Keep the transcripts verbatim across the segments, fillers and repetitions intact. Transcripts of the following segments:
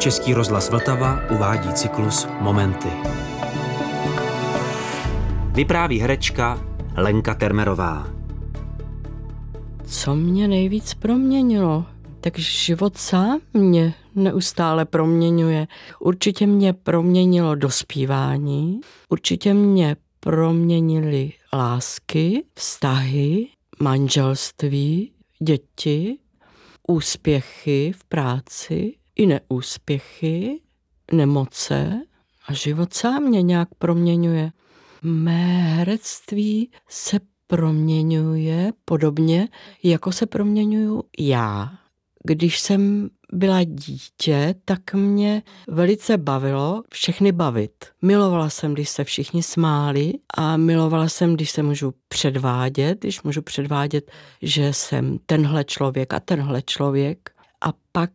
Český rozhlas Vltava uvádí cyklus Momenty. Vypráví herečka Lenka Termerová. Co mě nejvíc proměnilo? Tak život sám mě neustále proměňuje. Určitě mě proměnilo dospívání, určitě mě proměnily lásky, vztahy, manželství, děti, úspěchy v práci i neúspěchy, nemoce a život sám mě nějak proměňuje. Mé herectví se proměňuje podobně, jako se proměňuju já. Když jsem byla dítě, tak mě velice bavilo všechny bavit. Milovala jsem, když se všichni smáli a milovala jsem, když se můžu předvádět, když můžu předvádět, že jsem tenhle člověk a tenhle člověk. A pak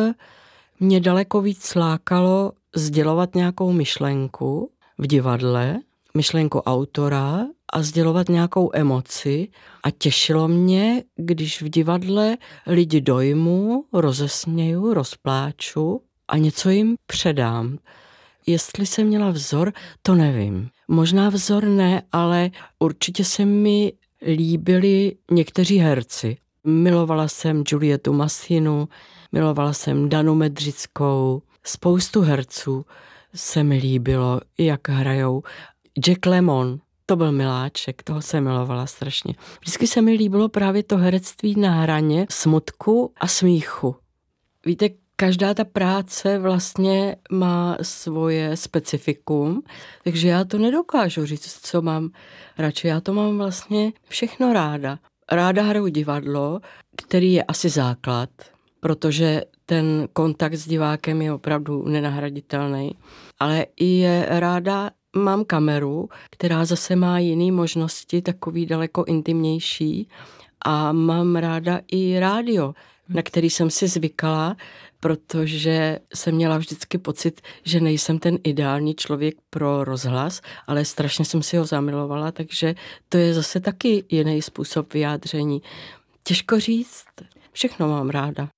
mě daleko víc lákalo sdělovat nějakou myšlenku v divadle, myšlenku autora a sdělovat nějakou emoci a těšilo mě, když v divadle lidi dojmu, rozesměju, rozpláču a něco jim předám. Jestli jsem měla vzor, to nevím. Možná vzor ne, ale určitě se mi líbili někteří herci. Milovala jsem Julietu Massinu, milovala jsem Danu Medřickou, spoustu herců se mi líbilo, jak hrajou. Jack Lemmon, to byl miláček, toho se milovala strašně. Vždycky se mi líbilo právě to herectví na hraně smutku a smíchu. Víte, každá ta práce vlastně má svoje specifikum, takže já to nedokážu říct, co mám radši. Já to mám vlastně všechno ráda. Ráda hraju divadlo, který je asi základ, protože ten kontakt s divákem je opravdu nenahraditelný, ale i je ráda mám kameru, která zase má jiné možnosti, takový daleko intimnější, a mám ráda i rádio, na který jsem si zvykala, protože jsem měla vždycky pocit, že nejsem ten ideální člověk pro rozhlas, ale strašně jsem si ho zamilovala, takže to je zase taky jiný způsob vyjádření. Těžko říct, všechno mám ráda.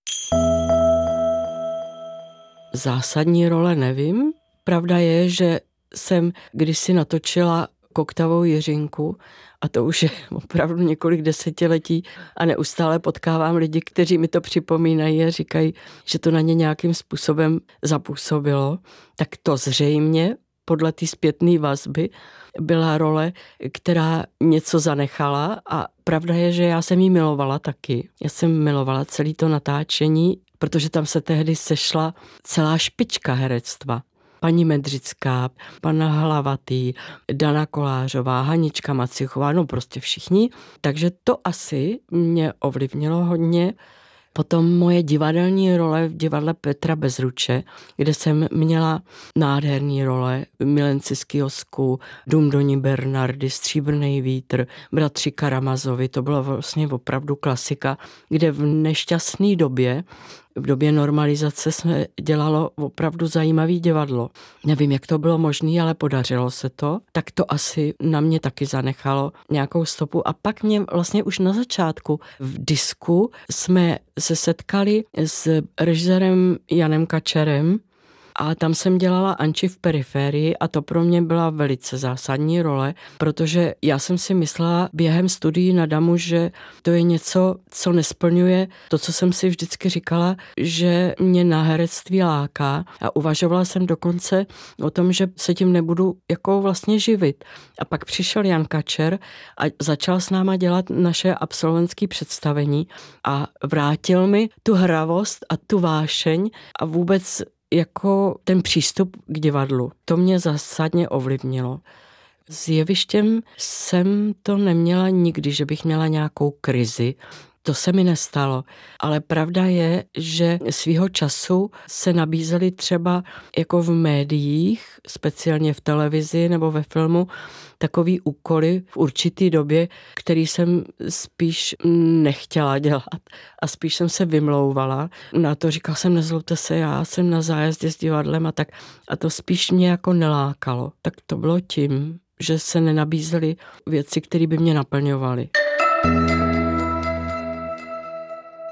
Zásadní role nevím. Pravda je, že jsem kdysi natočila Koktavou Jiřinku a to už je opravdu několik desetiletí a neustále potkávám lidi, kteří mi to připomínají a říkají, že to na ně nějakým způsobem zapůsobilo. Tak to zřejmě podle té zpětné vazby byla role, která něco zanechala a pravda je, že já jsem jí milovala taky. Já jsem milovala celé to natáčení, protože tam se tehdy sešla celá špička herectva. Paní Medřická, pana Hlavatý, Dana Kolářová, Hanička Macichová, no prostě všichni. Takže to asi mě ovlivnilo hodně. Potom moje divadelní role v divadle Petra Bezruče, kde jsem měla nádherný role, Milenci z kiosku, Dům Doní Bernardy, Stříbrný vítr, Bratři Karamazovi, to byla vlastně opravdu klasika, kde v nešťastné době, v době normalizace jsme dělalo opravdu zajímavý divadlo. Nevím, jak to bylo možné, ale podařilo se to. Tak to asi na mě taky zanechalo nějakou stopu. A pak mě vlastně už na začátku v disku jsme se setkali s režisérem Janem Kačerem a tam jsem dělala Anči v periferii a to pro mě byla velice zásadní role, protože já jsem si myslela během studií na Damu, že to je něco, co nesplňuje to, co jsem si vždycky říkala, že mě na herectví láká a uvažovala jsem dokonce o tom, že se tím nebudu jako vlastně živit. A pak přišel Jan Kačer a začal s náma dělat naše absolventské představení a vrátil mi tu hravost a tu vášeň a vůbec jako ten přístup k divadlu. To mě zásadně ovlivnilo. S jevištěm jsem to neměla nikdy, že bych měla nějakou krizi. To se mi nestalo. Ale pravda je, že svýho času se nabízely třeba jako v médiích, speciálně v televizi nebo ve filmu, takový úkoly v určitý době, který jsem spíš nechtěla dělat a spíš jsem se vymlouvala. Na to říkala jsem, nezlobte se, já jsem na zájezdě s divadlem a tak. A to spíš mě jako nelákalo. Tak to bylo tím, že se nenabízely věci, které by mě naplňovaly.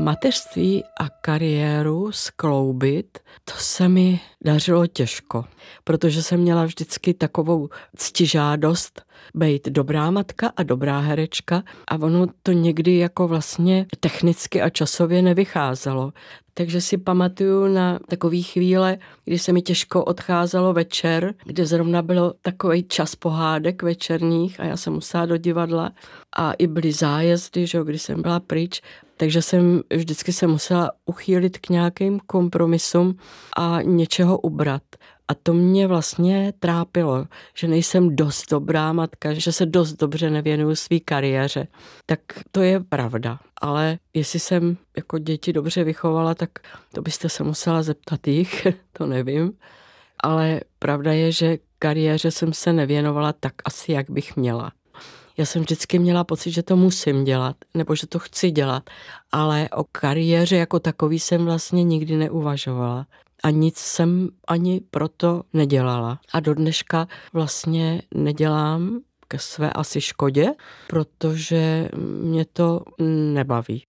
Mateřství a kariéru skloubit, to se mi dařilo těžko, protože jsem měla vždycky takovou ctižádost být dobrá matka a dobrá herečka a ono to někdy jako vlastně technicky a časově nevycházelo. Takže si pamatuju na takové chvíle, kdy se mi těžko odcházelo večer, kde zrovna bylo takový čas pohádek večerních a já jsem musela do divadla a i byly zájezdy, že, kdy jsem byla pryč, takže jsem vždycky se musela uchýlit k nějakým kompromisům a něčeho ubrat. A to mě vlastně trápilo, že nejsem dost dobrá matka, že se dost dobře nevěnuju své kariéře. Tak to je pravda. Ale jestli jsem jako děti dobře vychovala, tak to byste se musela zeptat jich, to nevím. Ale pravda je, že kariéře jsem se nevěnovala tak asi, jak bych měla. Já jsem vždycky měla pocit, že to musím dělat, nebo že to chci dělat, ale o kariéře jako takový jsem vlastně nikdy neuvažovala. A nic jsem ani proto nedělala. A do dneška vlastně nedělám ke své asi škodě, protože mě to nebaví.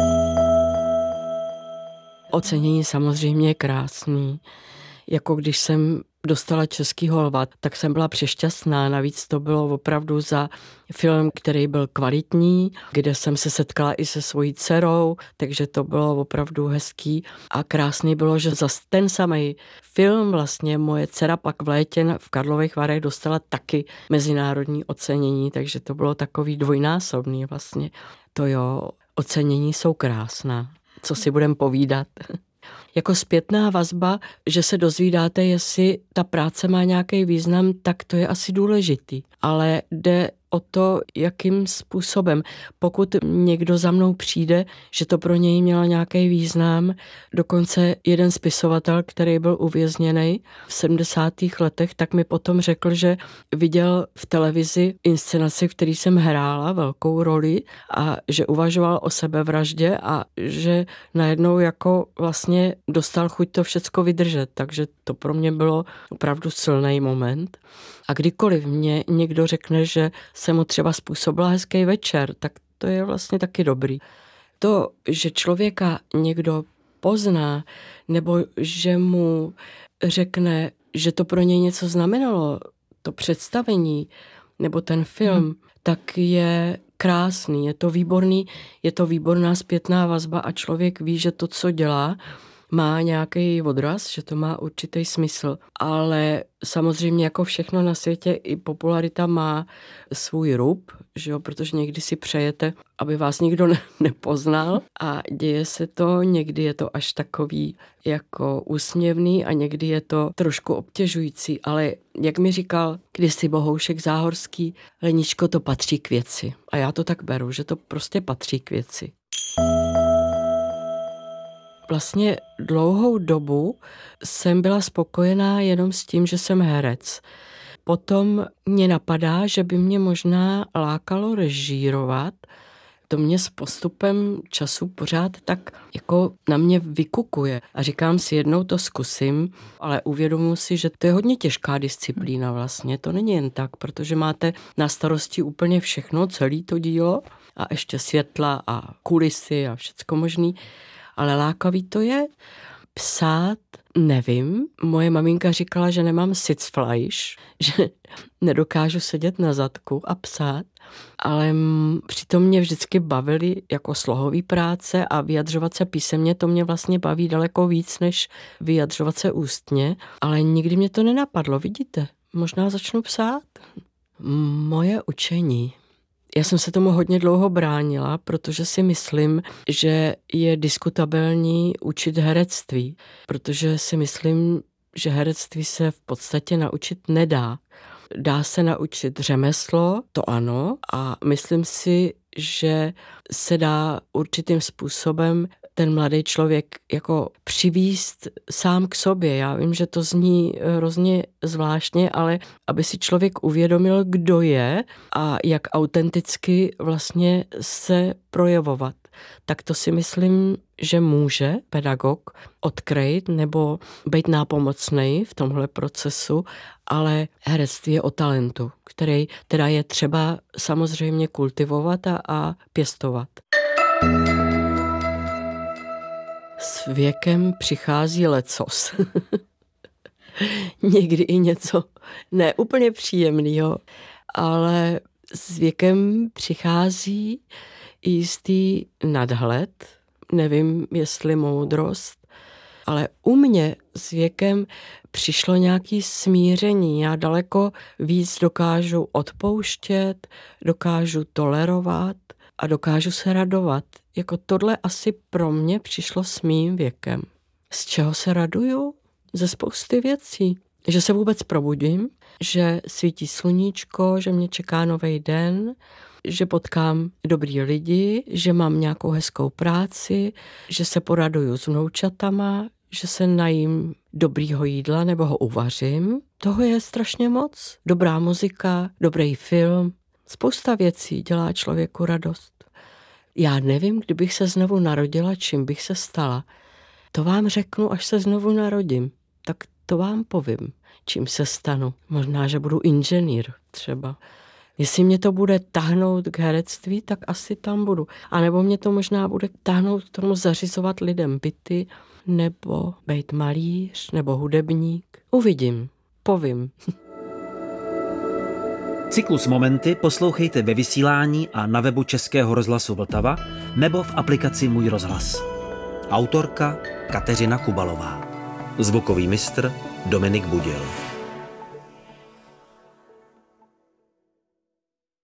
Ocenění samozřejmě je krásný. Jako když jsem dostala Český holvat, tak jsem byla přešťastná. Navíc to bylo opravdu za film, který byl kvalitní, kde jsem se setkala i se svojí dcerou, takže to bylo opravdu hezký. A krásný bylo, že za ten samý film vlastně moje dcera pak v létě v Karlových Varech dostala taky mezinárodní ocenění, takže to bylo takový dvojnásobný vlastně. To jo, ocenění jsou krásná. Co si budem povídat? Jako zpětná vazba, že se dozvídáte, jestli ta práce má nějaký význam, tak to je asi důležitý. Ale jde o to, jakým způsobem. Pokud někdo za mnou přijde, že to pro něj mělo nějaký význam, dokonce jeden spisovatel, který byl uvězněný v sedmdesátých letech, tak mi potom řekl, že viděl v televizi inscenaci, v který jsem hrála velkou roli a že uvažoval o sebevraždě a že najednou jako vlastně dostal chuť to všecko vydržet. Takže to pro mě bylo opravdu silný moment. A kdykoliv mě někdo řekne, že jsem mu třeba způsobila hezký večer, tak to je vlastně taky dobrý. To, že člověka někdo pozná, nebo že mu řekne, že to pro něj něco znamenalo, to představení, nebo ten film, hmm. tak je krásný, je to výborný, je to výborná zpětná vazba a člověk ví, že to, co dělá, má nějaký odraz, že to má určitý smysl, ale samozřejmě jako všechno na světě i popularita má svůj rub, že jo, protože někdy si přejete, aby vás nikdo ne- nepoznal a děje se to, někdy je to až takový jako úsměvný a někdy je to trošku obtěžující, ale jak mi říkal kdysi Bohoušek Záhorský, Leničko, to patří k věci. A já to tak beru, že to prostě patří k věci. Vlastně dlouhou dobu jsem byla spokojená jenom s tím, že jsem herec. Potom mě napadá, že by mě možná lákalo režírovat. To mě s postupem času pořád tak jako na mě vykukuje. A říkám si, jednou to zkusím, ale uvědomuji si, že to je hodně těžká disciplína vlastně. To není jen tak, protože máte na starosti úplně všechno, celé to dílo a ještě světla a kulisy a všecko možný. Ale lákavý to je. Psát nevím. Moje maminka říkala, že nemám Sitzfleisch, že nedokážu sedět na zadku a psát, ale přitom mě vždycky bavily jako slohové práce a vyjadřovat se písemně, to mě vlastně baví daleko víc, než vyjadřovat se ústně, ale nikdy mě to nenapadlo, vidíte. Možná začnu psát. Moje učení. Já jsem se tomu hodně dlouho bránila, protože si myslím, že je diskutabilní učit herectví, protože si myslím, že herectví se v podstatě naučit nedá. Dá se naučit řemeslo, to ano, a myslím si, že se dá určitým způsobem ten mladý člověk jako přivízt sám k sobě. Já vím, že to zní hrozně zvláštně, ale aby si člověk uvědomil, kdo je a jak autenticky vlastně se projevovat. Tak to si myslím, že může pedagog odkrýt nebo být nápomocnej v tomhle procesu, ale herectví je o talentu, který teda je třeba samozřejmě kultivovat a, a pěstovat. S věkem přichází lecos. Někdy i něco ne úplně příjemného, ale s věkem přichází jistý nadhled, nevím, jestli moudrost, ale u mě s věkem přišlo nějaké smíření. Já daleko víc dokážu odpouštět, dokážu tolerovat a dokážu se radovat. Jako tohle asi pro mě přišlo s mým věkem. Z čeho se raduju? Ze spousty věcí. Že se vůbec probudím, že svítí sluníčko, že mě čeká nový den, že potkám dobrý lidi, že mám nějakou hezkou práci, že se poraduju s vnoučatama, že se najím dobrýho jídla nebo ho uvařím. Toho je strašně moc. Dobrá muzika, dobrý film. Spousta věcí dělá člověku radost. Já nevím, kdybych se znovu narodila, čím bych se stala. To vám řeknu, až se znovu narodím. Tak to vám povím, čím se stanu. Možná, že budu inženýr třeba. Jestli mě to bude tahnout k herectví, tak asi tam budu. A nebo mě to možná bude tahnout k tomu zařizovat lidem byty, nebo být malíř, nebo hudebník. Uvidím, povím. Cyklus Momenty poslouchejte ve vysílání a na webu Českého rozhlasu Vltava nebo v aplikaci Můj rozhlas. Autorka Kateřina Kubalová. Zvukový mistr Dominik Budil.